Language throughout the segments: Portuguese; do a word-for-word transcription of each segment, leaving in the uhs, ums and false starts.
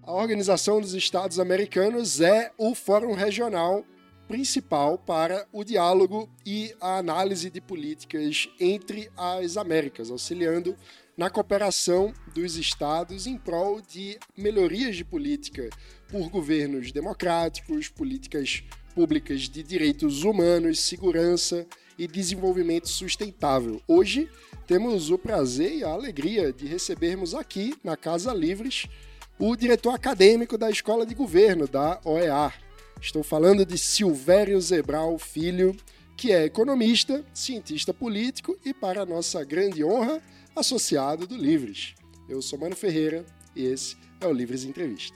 A Organização dos Estados Americanos é o fórum regional principal para o diálogo e a análise de políticas entre as Américas, auxiliando na cooperação dos estados em prol de melhorias de política por governos democráticos, políticas públicas de direitos humanos, segurança e desenvolvimento sustentável. Hoje temos o prazer e a alegria de recebermos aqui na Casa Livres o diretor acadêmico da Escola de Governo da O E A. Estou falando de Silvério Zebral Filho, que é economista, cientista político e, para nossa grande honra, associado do Livres. Eu sou Mano Ferreira e esse é o Livres Entrevista.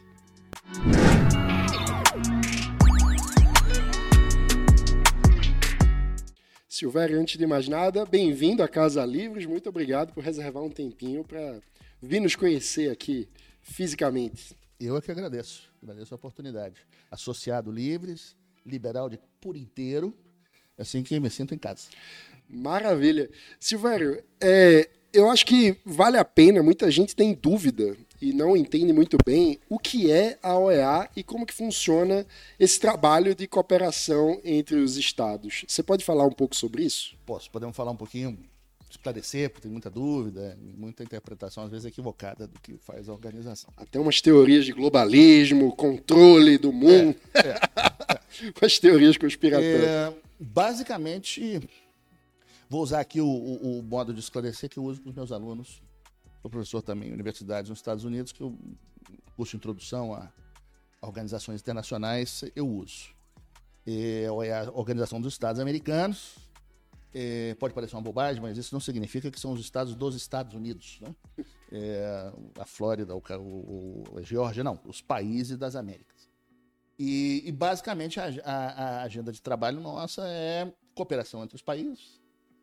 Silvério, antes de mais nada, bem-vindo à Casa Livres. Muito obrigado por reservar um tempinho para vir nos conhecer aqui fisicamente. Eu é que agradeço, agradeço a oportunidade. Associado Livres, liberal de por inteiro, é assim que me sinto em casa. Maravilha. Silvério, é, eu acho que vale a pena, muita gente tem dúvida e não entende muito bem o que é a O E A e como que funciona esse trabalho de cooperação entre os estados. Você pode falar um pouco sobre isso? Posso, podemos falar um pouquinho, esclarecer, porque tem muita dúvida, muita interpretação, às vezes equivocada do que faz a organização. Até umas teorias de globalismo, controle do mundo, é, é, é. umas teorias conspiratórias. É, basicamente, vou usar aqui o, o, o modo de esclarecer que eu uso com os meus alunos. Sou professor também em universidades nos Estados Unidos, que eu curso de introdução a organizações internacionais, eu uso. É a Organização dos Estados Americanos. É, pode parecer uma bobagem, mas isso não significa que são os estados dos Estados Unidos, né? É, a Flórida, o, o, a Geórgia, não, os países das Américas. E, e basicamente a, a, a agenda de trabalho nossa é cooperação entre os países.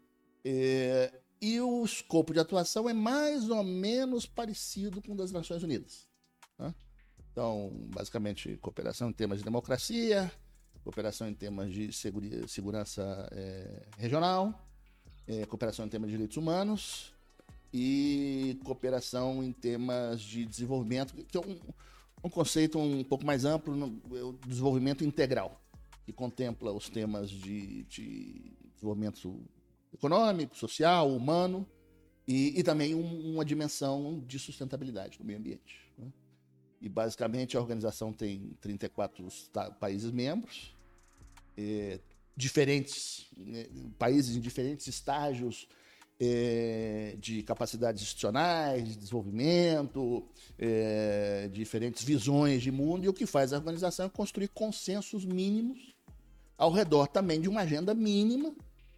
É, e o escopo de atuação é mais ou menos parecido com o das Nações Unidas, né? Então, basicamente, cooperação em temas de democracia, cooperação em temas de segura, segurança é, regional, é, cooperação em temas de direitos humanos e cooperação em temas de desenvolvimento, que é um, um conceito um pouco mais amplo, no, é o desenvolvimento integral, que contempla os temas de, de desenvolvimento econômico, social, humano e, e também um, uma dimensão de sustentabilidade do meio ambiente, né? E, basicamente, a organização tem trinta e quatro países membros, é, diferentes né, países em diferentes estágios é, de capacidades institucionais, de desenvolvimento, é, diferentes visões de mundo, e o que faz a organização é construir consensos mínimos ao redor também de uma agenda mínima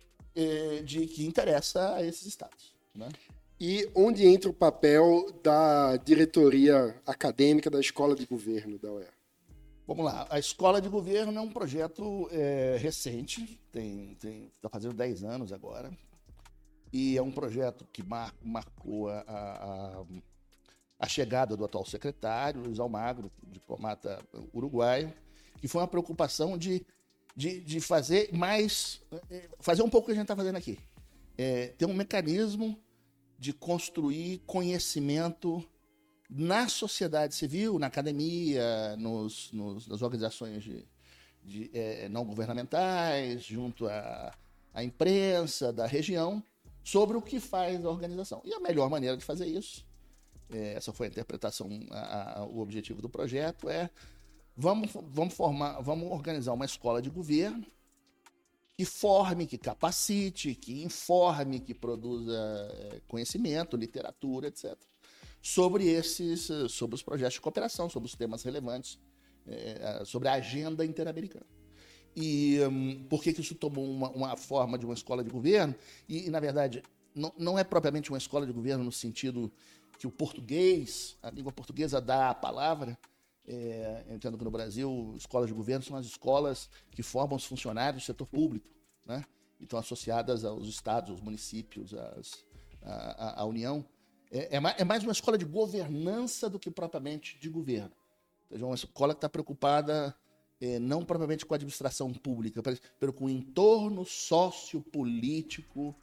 é, de que interessa a esses estados, né? E onde entra o papel da diretoria acadêmica da Escola de Governo da O E A? Vamos lá, a Escola de Governo é um projeto é, recente, tem, tem, está fazendo dez anos agora, e é um projeto que mar, marcou a, a, a chegada do atual secretário, Luiz Almagro, diplomata uruguaio, que foi uma preocupação de, de, de fazer mais, fazer um pouco o que a gente está fazendo aqui, é, ter um mecanismo de construir conhecimento na sociedade civil, na academia, nos, nos, nas organizações de, de, é, não governamentais, junto à, à imprensa da região, sobre o que faz a organização. E a melhor maneira de fazer isso, é, essa foi a interpretação, a, a, o objetivo do projeto, é vamos, vamos, formar, vamos organizar uma escola de governo que forme, que capacite, que informe, que produza conhecimento, literatura, etcétera, sobre esses, sobre os projetos de cooperação, sobre os temas relevantes, é, sobre a agenda interamericana. E um, por que, que isso tomou uma, uma forma de uma escola de governo? E, e na verdade, não, não é propriamente uma escola de governo no sentido que o português, a língua portuguesa dá a palavra. É, eu entendo que no Brasil, escolas de governo são as escolas que formam os funcionários do setor público, né? E estão associadas aos estados, aos municípios, às, à, à União. É, é, mais, é mais uma escola de governança do que propriamente de governo. É uma escola que está preocupada é, não propriamente com a administração pública, mas com o entorno sociopolítico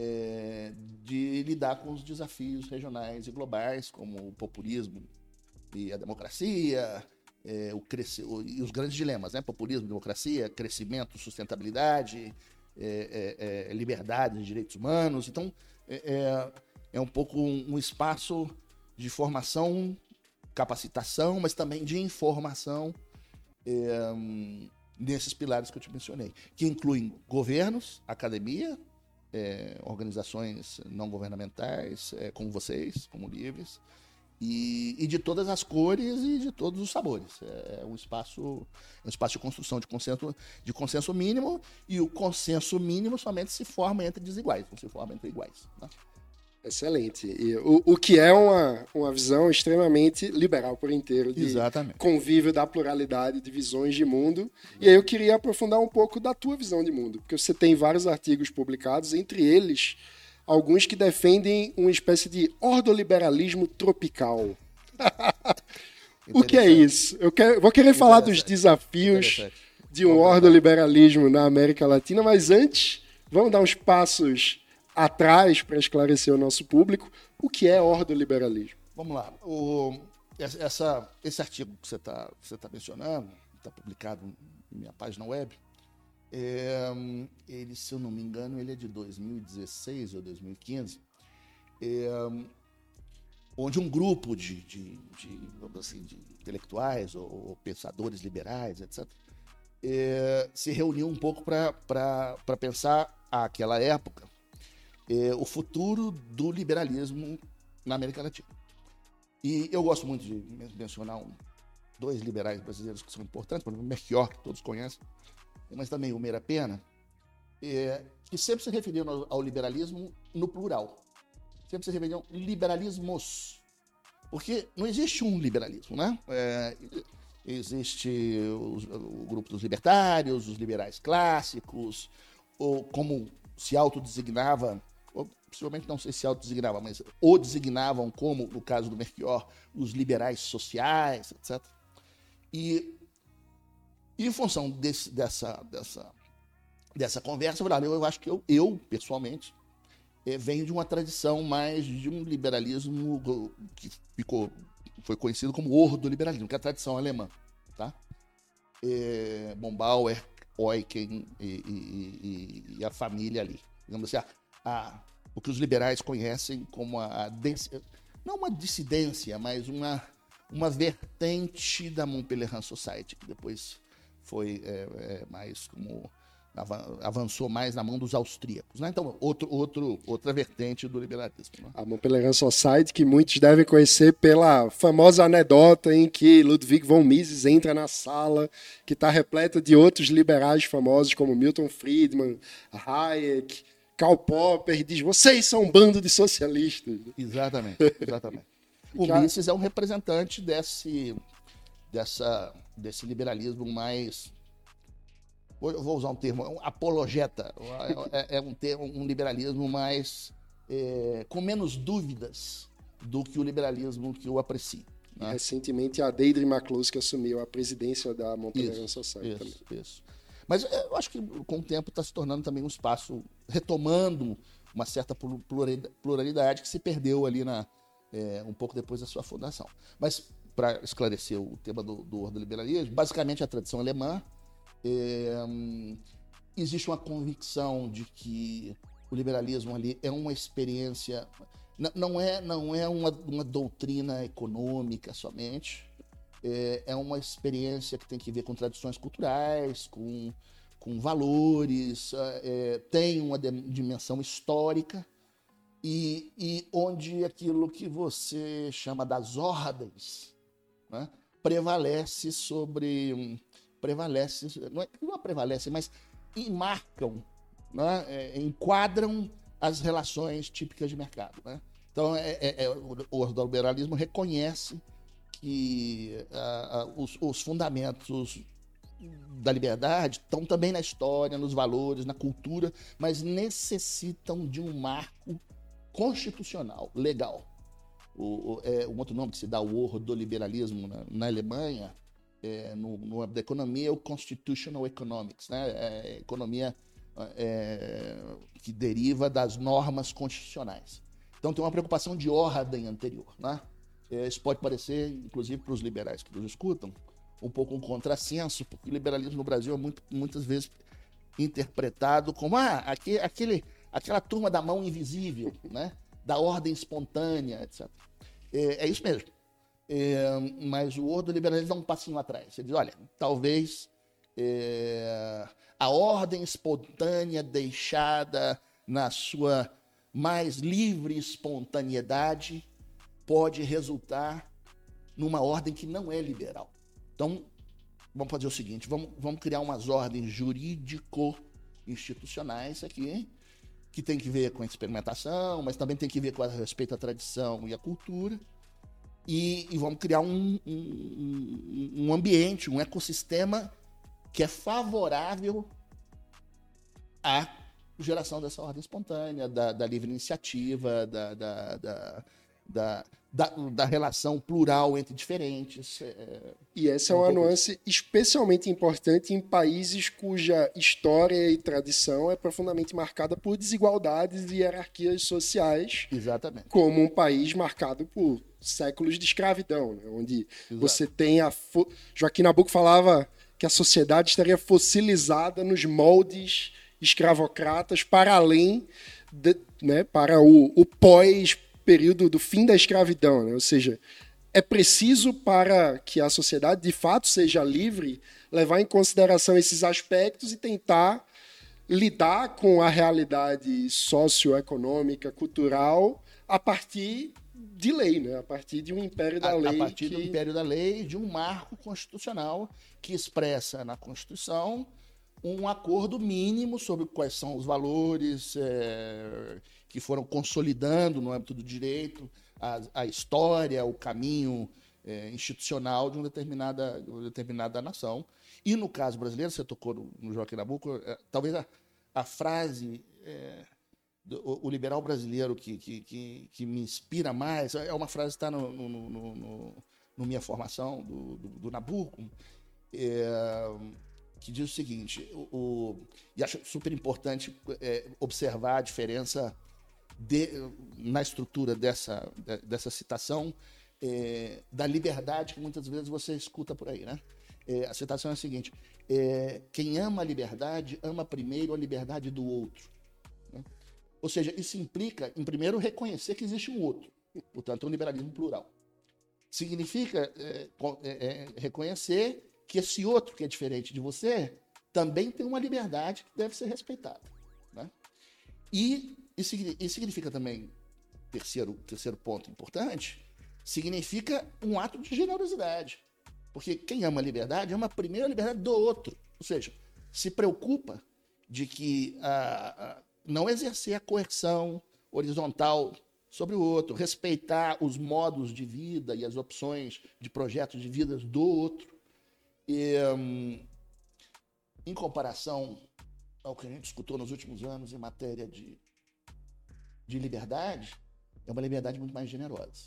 é, de lidar com os desafios regionais e globais, como o populismo, e a democracia, é, o cresce, o, e os grandes dilemas, né? Populismo, democracia, crescimento, sustentabilidade, é, é, é, liberdade, direitos humanos. Então, é, é um pouco um, um espaço de formação, capacitação, mas também de informação é, nesses pilares que eu te mencionei, que incluem governos, academia, é, organizações não governamentais, é, como vocês, como Livres, e, e de todas as cores e de todos os sabores. É um espaço, um espaço de construção de consenso, de consenso mínimo, e o consenso mínimo somente se forma entre desiguais, não se forma entre iguais, né? Excelente. E o, o que é uma, uma visão extremamente liberal por inteiro, de Exatamente. Convívio da pluralidade de visões de mundo. Exatamente. E aí eu queria aprofundar um pouco da tua visão de mundo, porque você tem vários artigos publicados, entre eles alguns que defendem uma espécie de ordoliberalismo tropical. O que é isso? Eu quero, vou querer falar dos desafios de um ordoliberalismo na América Latina, mas antes, vamos dar uns passos atrás para esclarecer o nosso público. O que é ordoliberalismo? Vamos lá. O, essa, esse artigo que você está você tá mencionando, está publicado na minha página web, é, ele, se eu não me engano, ele é de dois mil e dezesseis ou dois mil e quinze, é, onde um grupo de, de, de, assim, de intelectuais ou, ou pensadores liberais, etcétera, é, se reuniu um pouco para pensar, àquela época, é, o futuro do liberalismo na América Latina. E eu gosto muito de mencionar um, dois liberais brasileiros que são importantes, por exemplo, o Melchior, que todos conhecem, mas também o Meira Pena, é, que sempre se referiam ao, ao liberalismo no plural. Sempre se referiam liberalismos. Porque não existe um liberalismo, né? É, existe o, o grupo dos libertários, os liberais clássicos, ou como se autodesignava, ou possivelmente não sei se autodesignava, mas ou designavam, como no caso do Melchior, os liberais sociais, etcétera. E E em função desse, dessa, dessa, dessa conversa, eu, eu acho que eu, eu pessoalmente, é, venho de uma tradição mais de um liberalismo que ficou, foi conhecido como ordoliberalismo, que é a tradição alemã. Tá? É, Bombauer, Eucken e, e, e, e a família ali. Digamos assim, a, a, o que os liberais conhecem como a, a não uma dissidência, mas uma, uma vertente da Montpellier Society, que depois foi é, é, mais como avançou mais na mão dos austríacos, né? Então, outro, outro, outra vertente do liberalismo, né? A Montpellier Society, que muitos devem conhecer pela famosa anedota em que Ludwig von Mises entra na sala, que está repleta de outros liberais famosos, como Milton Friedman, Hayek, Karl Popper, e diz: vocês são um bando de socialistas. Exatamente, exatamente. O Mises é um representante desse, dessa, desse liberalismo mais... Eu vou usar um termo, um apologeta, é, é um, termo, um liberalismo mais, é, com menos dúvidas do que o liberalismo que eu aprecio. Né? Recentemente a Deirdre McCloskey assumiu a presidência da Montpellier Society. Isso, também. Isso. Mas eu acho que com o tempo está se tornando também um espaço, retomando uma certa pluralidade que se perdeu ali na, é, um pouco depois da sua fundação. Mas para esclarecer o tema do, do ordoliberalismo, basicamente a tradição alemã, É, existe uma convicção de que o liberalismo ali é uma experiência, não, não é, não é uma, uma doutrina econômica somente, é, é uma experiência que tem que ver com tradições culturais, com, com valores, é, tem uma dimensão histórica, e, e onde aquilo que você chama das ordens, né, prevalece sobre... prevalece, não, é, não prevalece, mas marcam, né, é, enquadram as relações típicas de mercado. Né? Então, é, é, é, o ordoliberalismo reconhece que a, a, os, os fundamentos da liberdade estão também na história, nos valores, na cultura, mas necessitam de um marco constitucional, legal. O, o, é, um outro nome que se dá ao ordoliberalismo na, na Alemanha, É, no, no âmbito da economia, é o Constitutional Economics, né? É, economia é, que deriva das normas constitucionais. Então tem uma preocupação de ordem anterior, né? É, isso pode parecer, inclusive para os liberais que nos escutam, um pouco um contrassenso, porque o liberalismo no Brasil é muito, muitas vezes interpretado como ah, aquele, aquele, aquela turma da mão invisível, né? Da ordem espontânea, etcétera. É, é isso mesmo. É, mas o ordoliberalismo dá um passinho atrás. Ele diz, olha, talvez é, a ordem espontânea deixada na sua mais livre espontaneidade pode resultar numa ordem que não é liberal. Então, vamos fazer o seguinte, vamos, vamos criar umas ordens jurídico-institucionais aqui, que tem que ver com a experimentação, mas também tem que ver com o respeito à tradição e à cultura, e, e vamos criar um, um, um ambiente, um ecossistema que é favorável à geração dessa ordem espontânea, da, da livre iniciativa, da, da, da, da, da, da relação plural entre diferentes. É, e essa é uma nuance especialmente importante em países cuja história e tradição é profundamente marcada por desigualdades e hierarquias sociais. Exatamente. Como um país marcado por séculos de escravidão, né? Onde Exato. Você tem a... Fo... Joaquim Nabuco falava que a sociedade estaria fossilizada nos moldes escravocratas para além, de, né, para o, o pós-período do fim da escravidão, né? Ou seja, é preciso para que a sociedade de fato seja livre levar em consideração esses aspectos e tentar lidar com a realidade socioeconômica, cultural, a partir de lei, né? A partir de um império da a, lei. A partir que... do império da lei, de um marco constitucional que expressa na Constituição um acordo mínimo sobre quais são os valores é, que foram consolidando no âmbito do direito, a, a história, o caminho é, institucional de uma determinada, de uma determinada nação. E no caso brasileiro, você tocou no, no Joaquim Nabuco, é, talvez a, a frase, é, do, o, o liberal brasileiro que, que, que, que me inspira mais, é uma frase que está no, no, no, no, no minha formação do, do, do Nabuco, é, que diz o seguinte, o, o, e acho super importante é, observar a diferença de, na estrutura dessa, dessa citação é, da liberdade que muitas vezes você escuta por aí, né? É, a citação é a seguinte, é, quem ama a liberdade, ama primeiro a liberdade do outro. Né? Ou seja, isso implica, em primeiro, reconhecer que existe um outro, portanto, um liberalismo plural. Significa é, é, reconhecer que esse outro que é diferente de você também tem uma liberdade que deve ser respeitada. Né? E isso significa também, terceiro, terceiro ponto importante, significa um ato de generosidade. Porque quem ama a liberdade ama primeiro a liberdade do outro. Ou seja, se preocupa de que a, a, não exercer a coerção horizontal sobre o outro, respeitar os modos de vida e as opções de projetos de vida do outro. E, um, em comparação ao que a gente escutou nos últimos anos em matéria de, de liberdade, é uma liberdade muito mais generosa.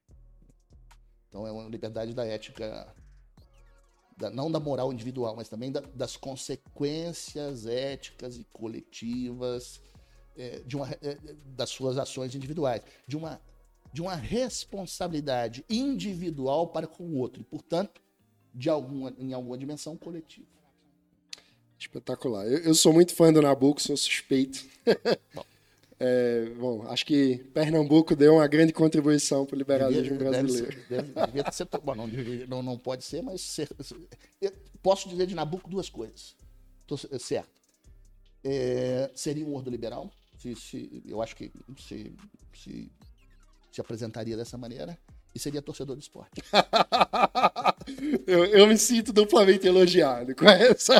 Então é uma liberdade da ética, da, não da moral individual, mas também da, das consequências éticas e coletivas é, de uma, é, das suas ações individuais, de uma, de uma responsabilidade individual para com o outro, e, portanto, de alguma, em alguma dimensão coletiva. Espetacular. Eu, eu sou muito fã do Nabuco, sou suspeito. Bom. É, bom, acho que Pernambuco deu uma grande contribuição para o liberalismo devia, brasileiro. Deve, deve, devia ser, bom, não, não, não pode ser, mas ser, posso dizer de Nabuco duas coisas. Tô certo. É, seria um ordoliberal, se, se, eu acho que se, se, se apresentaria dessa maneira, e seria torcedor de esporte. eu, eu me sinto duplamente elogiado com, essa...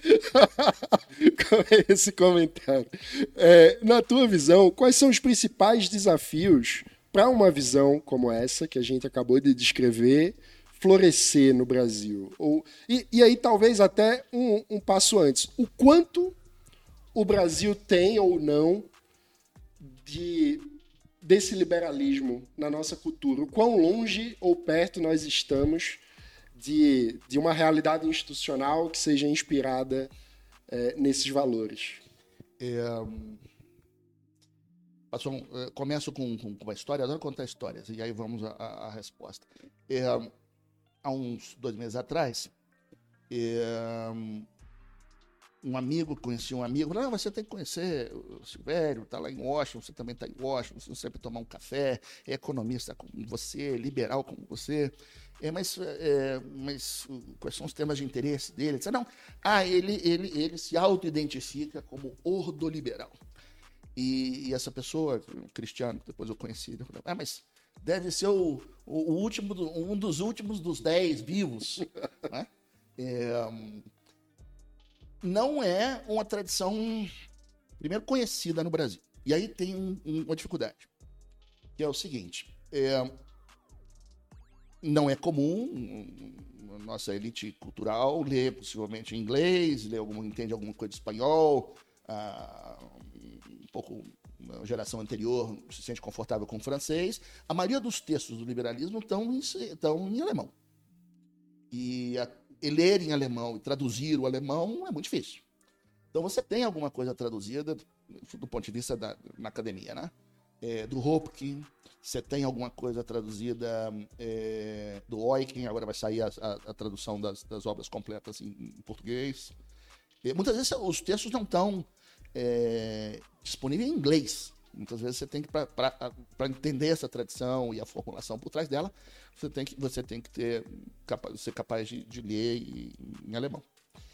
com esse comentário. É, na tua visão, quais são os principais desafios para uma visão como essa, que a gente acabou de descrever, florescer no Brasil? Ou, e, e aí, talvez até um, um passo antes. O quanto o Brasil tem ou não de... desse liberalismo na nossa cultura, o quão longe ou perto nós estamos de, de uma realidade institucional que seja inspirada é, nesses valores. É, passou um, começo com, com, com uma história, adoro contar histórias, e aí vamos à resposta. É, há uns dois meses atrás, é, um amigo, conheci um amigo, não, você tem que conhecer o Silvério, está lá em Washington, você também está em Washington, você sempre tomar um café, é economista como você, liberal como você, é, mas, é, mas quais são os temas de interesse dele? Ele disse, não, ah, ele, ele, ele se auto-identifica como ordoliberal. E, e essa pessoa, um cristiano, que depois eu conheci, eu falei, ah, mas deve ser o, o, o último, um dos últimos dos dez vivos, né? É, não é uma tradição, primeiro, conhecida no Brasil. E aí tem um, um, uma dificuldade, que é o seguinte, é, não é comum, a nossa elite cultural lê possivelmente em inglês, lê algum, entende alguma coisa de espanhol, ah, um pouco, uma geração anterior se sente confortável com o francês. A maioria dos textos do liberalismo estão em, estão em alemão. E a, E ler em alemão e traduzir o alemão é muito difícil. Então você tem alguma coisa traduzida do ponto de vista da na academia, né? É, do Hopke, você tem alguma coisa traduzida é, do Eucken, agora vai sair a, a, a tradução das, das obras completas em, em português. E muitas vezes os textos não estão é, disponíveis em inglês. Muitas vezes você tem que, para entender essa tradição e a formulação por trás dela, você tem que, você tem que ter, capa, ser capaz de, de ler em, em alemão.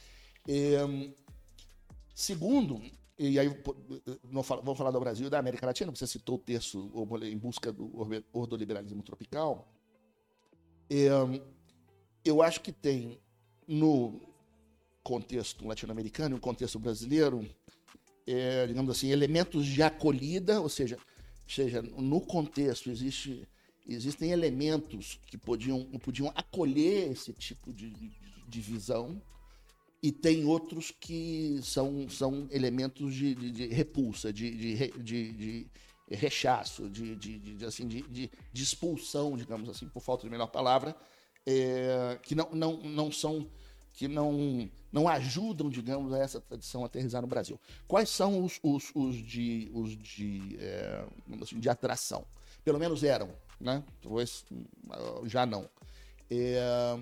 E, segundo, e aí vamos falar do Brasil e da América Latina, você citou o texto Em Busca do Ordoliberalismo Tropical. E, eu acho que tem no contexto latino-americano e no contexto brasileiro, É, digamos assim, elementos de acolhida, ou seja, seja no contexto existe, existem elementos que podiam, podiam acolher esse tipo de, de, de visão, e tem outros que são, são elementos de, de, de repulsa, de, de, de, de rechaço, de, de, de, assim, de, de, de expulsão, digamos assim, por falta de melhor palavra, é, que não, não, não são... que não, não ajudam, digamos, a essa tradição a aterrissar no Brasil. Quais são os, os, os, de, os de, é, assim, de atração? Pelo menos eram, né? Talvez já não. É,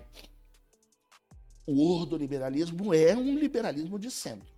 o ordoliberalismo é um liberalismo de centro.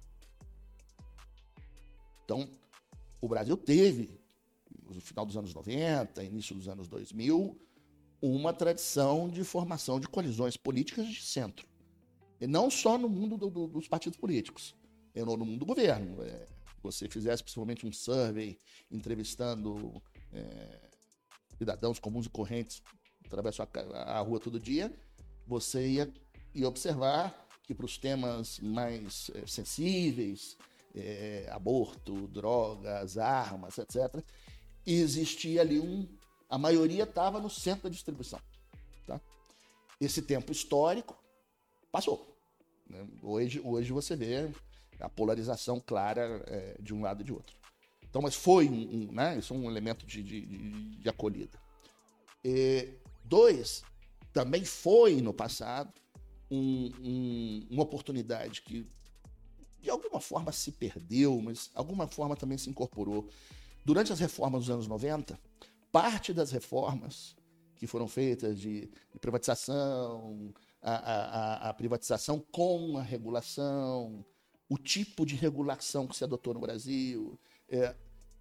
Então, o Brasil teve, no final dos anos noventa, início dos anos dois mil, uma tradição de formação de coalizões políticas de centro. E não só no mundo do, do, dos partidos políticos, é no, no mundo do governo. É, você fizesse principalmente um survey entrevistando é, cidadãos comuns e correntes, atravessam a, a rua todo dia, você ia, ia observar que para os temas mais é, sensíveis, é, aborto, drogas, armas, etcétera, existia ali um... A maioria estava no centro da distribuição. Tá? Esse tempo histórico passou. Né? Hoje, hoje você vê a polarização clara é, de um lado e de outro. Então, mas foi um, um, né? Isso é um elemento de, de, de, de acolhida. E, dois, também foi no passado um, um, uma oportunidade que de alguma forma se perdeu, mas de alguma forma também se incorporou. Durante as reformas dos anos noventa, parte das reformas que foram feitas de, de privatização, A, a, a privatização com a regulação, o tipo de regulação que se adotou no Brasil, é,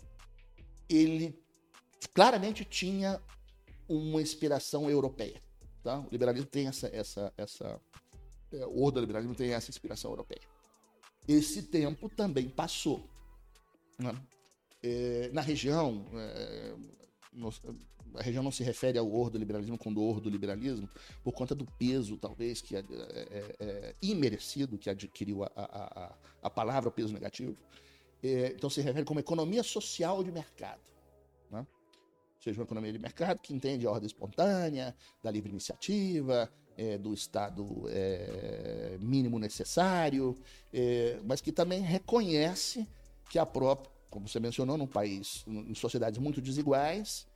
ele claramente tinha uma inspiração europeia. Tá? O liberalismo tem essa, essa, essa é, o ordoliberalismo tem essa inspiração europeia. Esse tempo também passou. Né? É, na região, é, no, a região não se refere ao ordoliberalismo como do ordoliberalismo por conta do peso, talvez, que é, é, é imerecido, que adquiriu a, a, a, a palavra, o peso negativo. É, então se refere como economia social de mercado. Né? Ou seja, uma economia de mercado que entende a ordem espontânea, da livre iniciativa, é, do estado é, mínimo necessário, é, mas que também reconhece que a própria, como você mencionou, num país, em sociedades muito desiguais,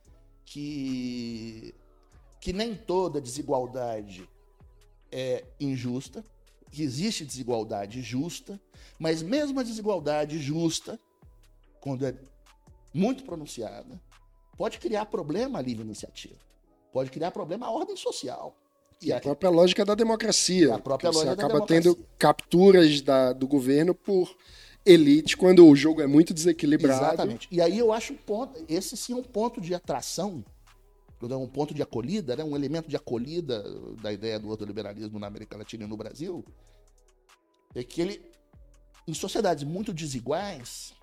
que, que nem toda desigualdade é injusta, que existe desigualdade justa, mas mesmo a desigualdade justa, quando é muito pronunciada, pode criar problema à livre iniciativa, pode criar problema à ordem social. E a própria lógica da democracia. A própria você lógica acaba da democracia. tendo capturas da, do governo por elite quando o jogo é muito desequilibrado. Exatamente. E aí eu acho um ponto, esse sim é um ponto de atração, um ponto de acolhida, né? Um elemento de acolhida da ideia do ordoliberalismo na América Latina e no Brasil, é que ele, em sociedades muito desiguais,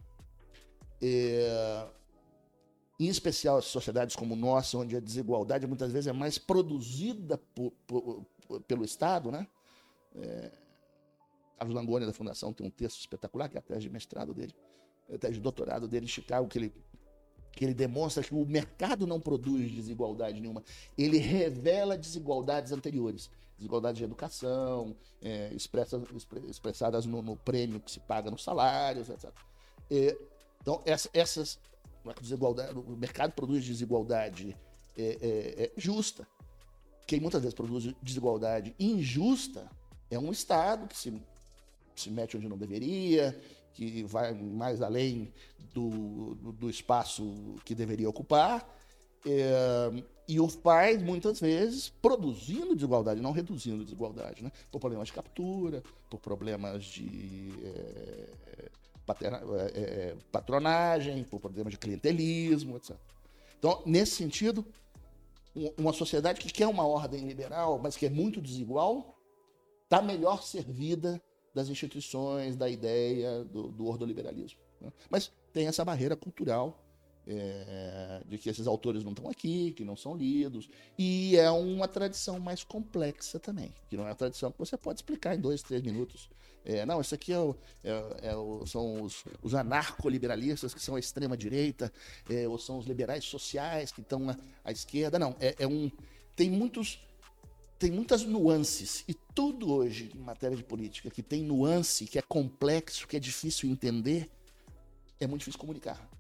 é, em especial sociedades como nossa, onde a desigualdade muitas vezes é mais produzida por, por, por, pelo Estado, né? É, Carlos Langoni, da Fundação, tem um texto espetacular, que é a tese de mestrado dele, a tese de doutorado dele em Chicago, que ele, que ele demonstra que o mercado não produz desigualdade nenhuma, ele revela desigualdades anteriores. Desigualdades de educação, é, expressas, expressadas no, no prêmio que se paga nos salários, etcétera. É, então, essa, essas... Desigualdade, o mercado produz desigualdade é, é, é justa. Quem muitas vezes produz desigualdade injusta é um Estado que se, se mete onde não deveria, que vai mais além do, do, do espaço que deveria ocupar, é, e o faz muitas vezes produzindo desigualdade, não reduzindo desigualdade, né? Por problemas de captura, por problemas de é, paterna, é, patronagem, por problemas de clientelismo, etcétera. Então, nesse sentido, uma sociedade que quer uma ordem liberal, mas que é muito desigual, está melhor servida das instituições, da ideia do, do ordoliberalismo, né? Mas tem essa barreira cultural é, de que esses autores não estão aqui, que não são lidos, e é uma tradição mais complexa também, que não é uma tradição que você pode explicar em dois, três minutos. É, não, isso aqui é o, é, é o, são os, os anarcoliberalistas, que são a extrema-direita, é, ou são os liberais sociais, que estão à esquerda. Não, é, é um, tem, muitos, tem muitas nuances, e tudo hoje, em matéria de política, que tem nuance, que é complexo, que é difícil entender, é muito difícil comunicar.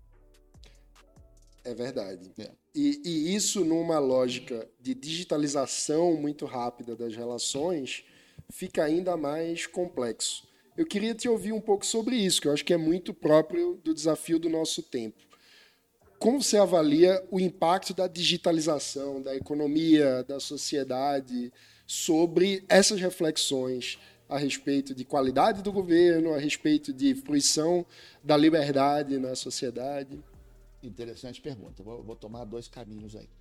É verdade. É. E, e isso numa lógica de digitalização muito rápida das relações fica ainda mais complexo. Eu queria te ouvir um pouco sobre isso, que eu acho que é muito próprio do desafio do nosso tempo. Como você avalia o impacto da digitalização, da economia, da sociedade, sobre essas reflexões a respeito de qualidade do governo, a respeito de fruição da liberdade na sociedade? Interessante pergunta. Vou, vou tomar dois caminhos aí.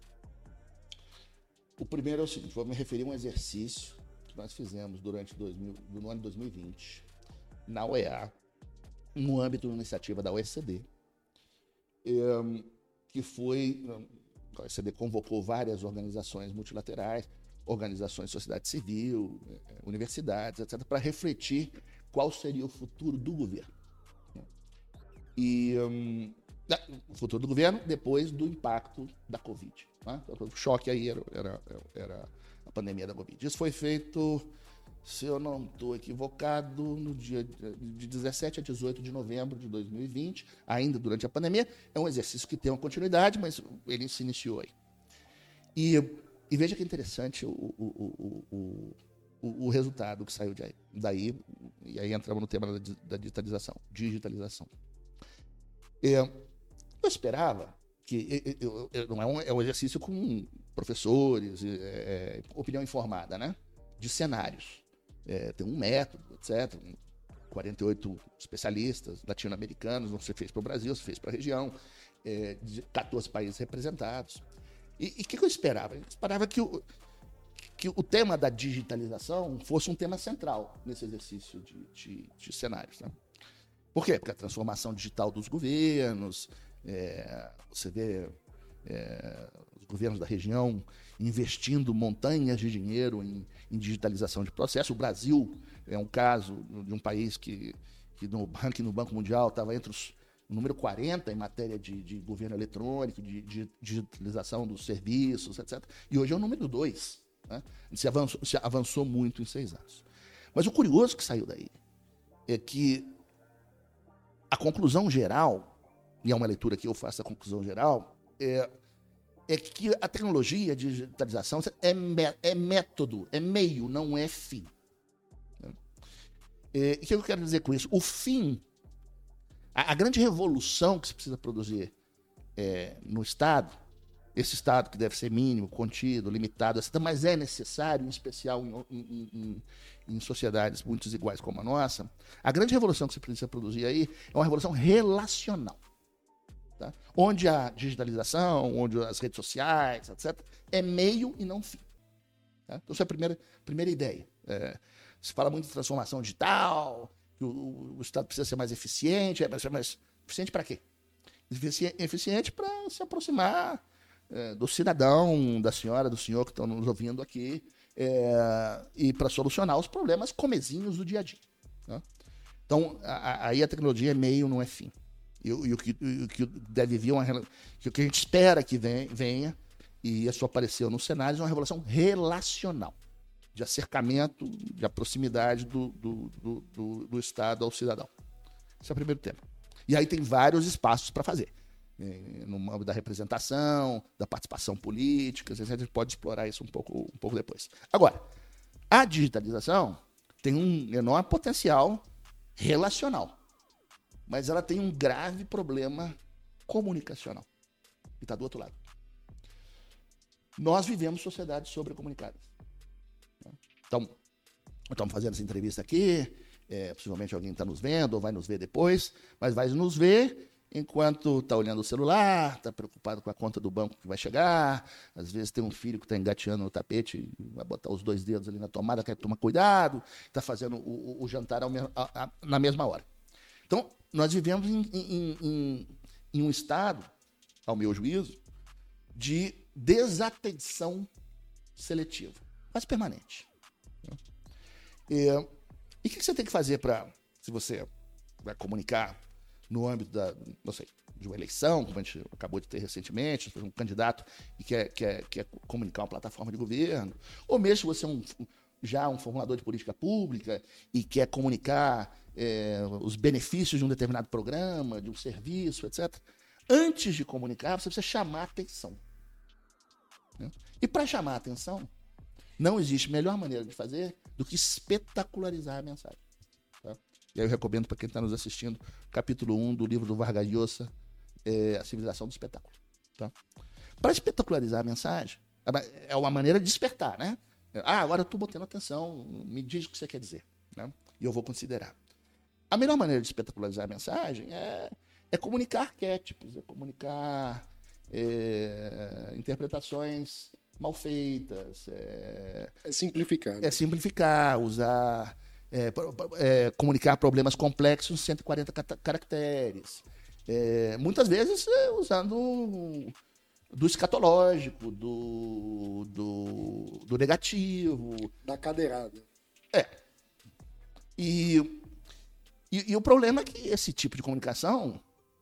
O primeiro é o seguinte, vou me referir a um exercício que nós fizemos durante dois mil, no ano de dois mil e vinte, na O E A, no âmbito de uma iniciativa da O E C D, um, que foi... A O E C D convocou várias organizações multilaterais, organizações de sociedade civil, universidades, etcétera, para refletir qual seria o futuro do governo. E... Um, o futuro do governo depois do impacto da Covid. Né? O choque aí era, era, era a pandemia da Covid. Isso foi feito, se eu não estou equivocado, no dia de dezessete a dezoito de novembro de dois mil e vinte, ainda durante a pandemia. É um exercício que tem uma continuidade, mas ele se iniciou aí. E, e veja que interessante o, o, o, o, o, o resultado que saiu daí, daí. E aí entramos no tema da, da digitalização. digitalização. É, Eu esperava que... Eu, eu, não é, um, é um exercício com professores, é, é, opinião informada, né? De cenários. É, tem um método, etcétera. quarenta e oito especialistas latino-americanos, não se fez para o Brasil, se fez para a região. É, de quatorze países representados. E o que, que eu esperava? Eu esperava que o, que o tema da digitalização fosse um tema central nesse exercício de, de, de cenários, né? Por quê? Porque a transformação digital dos governos... É, você vê é, os governos da região investindo montanhas de dinheiro em, em digitalização de processo. O Brasil é um caso de um país que, que no ranking no Banco Mundial estava entre os número quarenta em matéria de, de governo eletrônico, de, de digitalização dos serviços, etcétera. E hoje é o número dois. Né? Se, avançou, se avançou muito em seis anos. Mas o curioso que saiu daí é que a conclusão geral, e é uma leitura que eu faço, a conclusão geral, é, é que a tecnologia, a digitalização, é, é método, é meio, não é fim. É, o que eu quero dizer com isso? O fim, a, a grande revolução que se precisa produzir é, no Estado, esse Estado que deve ser mínimo, contido, limitado, etcétera, mas é necessário, em especial em, em, em, em sociedades muito desiguais como a nossa, a grande revolução que se precisa produzir aí é uma revolução relacional. Tá? Onde a digitalização, onde as redes sociais, etcétera, é meio e não fim. Tá? Então, essa é a primeira, primeira ideia. É, se fala muito de transformação digital, que o, o Estado precisa ser mais eficiente, é, mas eficiente para quê? Eficiente para se aproximar é, do cidadão, da senhora, do senhor que estão nos ouvindo aqui, é, e para solucionar os problemas comezinhos do dia a dia. Tá? Então, a, aí a tecnologia é meio, não é fim. E, e, o, que, e o que deve vir, uma, que o que a gente espera que vem, venha, e isso apareceu no cenário, é uma revolução relacional, de acercamento, de proximidade do, do, do, do, do Estado ao cidadão. Esse é o primeiro tema. E aí tem vários espaços para fazer. No âmbito da representação, da participação política, a gente pode explorar isso um pouco, um pouco depois. Agora, a digitalização tem um enorme potencial relacional, mas ela tem um grave problema comunicacional, que está do outro lado. Nós vivemos sociedades sobrecomunicadas. Então, estamos fazendo essa entrevista aqui, é, possivelmente alguém está nos vendo ou vai nos ver depois, mas vai nos ver enquanto está olhando o celular, está preocupado com a conta do banco que vai chegar, às vezes tem um filho que está engateando no tapete, vai botar os dois dedos ali na tomada, quer tomar cuidado, está fazendo o, o, o jantar ao mesmo, a, a, na mesma hora. Então, nós vivemos em, em, em, em um estado, ao meu juízo, de desatenção seletiva, quase permanente. E o que você tem que fazer para, se você vai comunicar no âmbito da, não sei, de uma eleição, como a gente acabou de ter recentemente, um candidato que quer, quer, quer comunicar uma plataforma de governo, ou mesmo se você é um, já um formulador de política pública e quer comunicar é, os benefícios de um determinado programa, de um serviço, etcétera. Antes de comunicar, você precisa chamar a atenção. Né? E para chamar a atenção, não existe melhor maneira de fazer do que espetacularizar a mensagem. Tá? E aí eu recomendo para quem está nos assistindo, capítulo um do livro do Vargas Llosa, é, A Civilização do Espetáculo. Tá? Para espetacularizar a mensagem, é uma maneira de despertar, né? Ah, agora eu estou botando atenção, me diz o que você quer dizer, né? E eu vou considerar. A melhor maneira de espetacularizar a mensagem é, é comunicar arquétipos, é comunicar é, interpretações mal feitas. É, é simplificar. É simplificar, usar, é, é, comunicar problemas complexos em cento e quarenta caracteres. É, muitas vezes é, usando do escatológico, do, do, do negativo. Da cadeirada. É. E, e, e o problema é que esse tipo de comunicação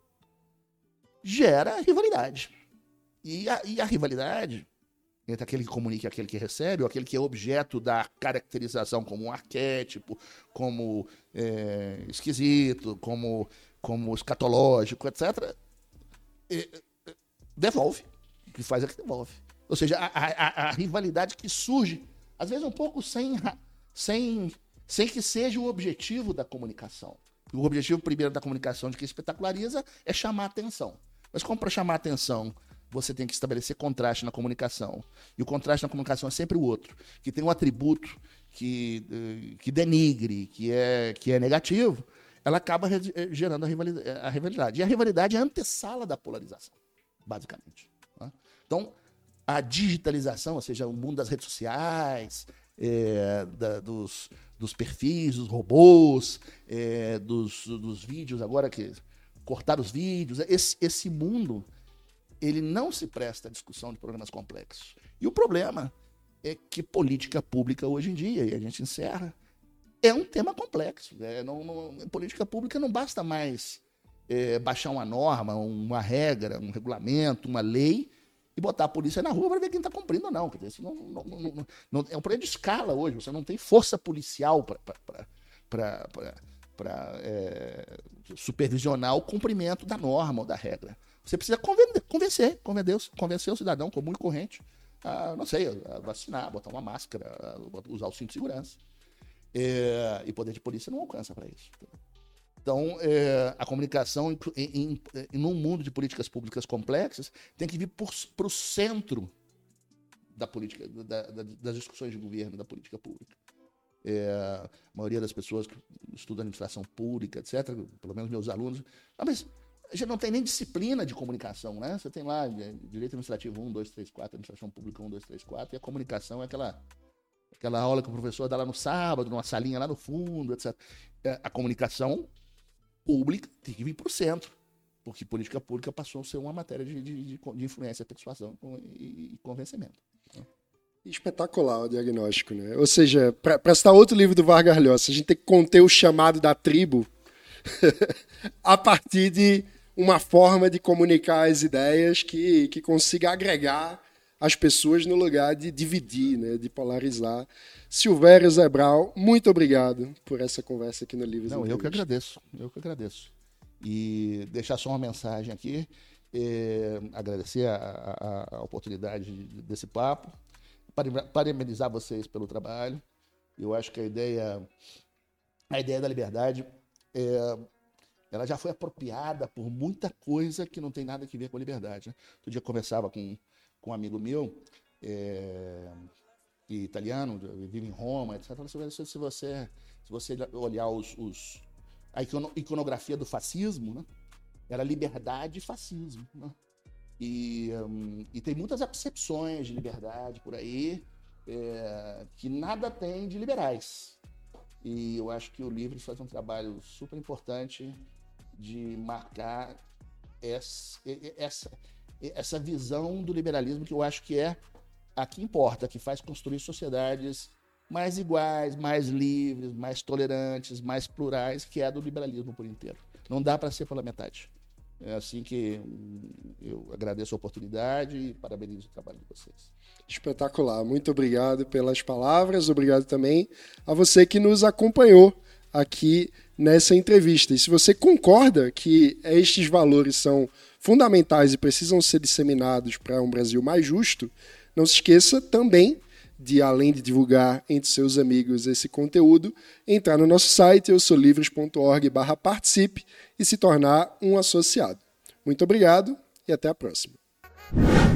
gera rivalidade. E a, e a rivalidade entre aquele que comunica e aquele que recebe, ou aquele que é objeto da caracterização como um arquétipo, como é, esquisito, como, como escatológico, etcétera, é, devolve. O que faz é que devolve. Ou seja, a, a, a rivalidade que surge, às vezes um pouco sem, sem, sem que seja o objetivo da comunicação. O objetivo primeiro da comunicação de quem espetaculariza é chamar a atenção. Mas como para chamar a atenção você tem que estabelecer contraste na comunicação. E o contraste na comunicação é sempre o outro, que tem um atributo que, que denigre, que é, que é negativo, ela acaba gerando a rivalidade, a rivalidade. E a rivalidade é a antessala da polarização, basicamente. Tá? Então, a digitalização, ou seja, o mundo das redes sociais, é, da, dos, dos perfis, dos robôs, é, dos, dos vídeos, agora que cortar os vídeos, esse, esse mundo ele não se presta à discussão de problemas complexos. E o problema é que política pública hoje em dia, e a gente encerra, é um tema complexo. Né? Não, não, política pública não basta mais é, baixar uma norma, uma regra, um regulamento, uma lei e botar a polícia na rua para ver quem está cumprindo ou não. Quer dizer, isso não, não, não, não, é um problema de escala hoje. Você não tem força policial para é, supervisionar o cumprimento da norma ou da regra. Você precisa convencer, convencer, convencer o cidadão comum e corrente a, não sei, a vacinar, botar uma máscara, a usar o cinto de segurança. É, e poder de polícia não alcança para isso. Então, é, a comunicação, em, em, em um mundo de políticas públicas complexas, tem que vir para o centro da política, da, da, das discussões de governo, da política pública. É, a maioria das pessoas que estudam administração pública, etcétera, pelo menos meus alunos, ah, mas a gente não tem nem disciplina de comunicação, né? Você tem lá direito administrativo um, dois, três, quatro, administração pública um, dois, três, quatro, e a comunicação é aquela, aquela aula que o professor dá lá no sábado, numa salinha lá no fundo, etcétera. É, a comunicação pública tem que vir para o centro, porque política pública passou a ser uma matéria de, de, de, de influência, persuasão e, e convencimento. Espetacular o diagnóstico, né? Ou seja, para citar outro livro do Vargas Llosa, a gente tem que conter o chamado da tribo a partir de uma forma de comunicar as ideias que, que consiga agregar as pessoas no lugar de dividir, né? De polarizar. Silvério Zebral, muito obrigado por essa conversa aqui no Livros Não, eu que agradeço, eu que agradeço. E deixar só uma mensagem aqui, é, agradecer a, a, a oportunidade desse papo, parabenizar vocês pelo trabalho. Eu acho que a ideia, a ideia da liberdade, é, ela já foi apropriada por muita coisa que não tem nada a ver com a liberdade, né? Outro dia eu conversava com, com um amigo meu, é, italiano, vive em Roma, etcétera. Se você, se você olhar os, os, a iconografia do fascismo, né? Era liberdade e fascismo, né? E, um, e tem muitas acepções de liberdade por aí, é, que nada tem de liberais. E eu acho que o Livros faz um trabalho super importante de marcar essa, essa, essa visão do liberalismo, que eu acho que é a que importa, que faz construir sociedades mais iguais, mais livres, mais tolerantes, mais plurais, que é a do liberalismo por inteiro. Não dá para ser pela metade. É assim que eu agradeço a oportunidade e parabenizo o trabalho de vocês. Espetacular. Muito obrigado pelas palavras. Obrigado também a você que nos acompanhou aqui nessa entrevista. E se você concorda que estes valores são fundamentais e precisam ser disseminados para um Brasil mais justo, não se esqueça também de, além de divulgar entre seus amigos esse conteúdo, entrar no nosso site eu sou livros ponto org barra participe e se tornar um associado. Muito obrigado e até a próxima.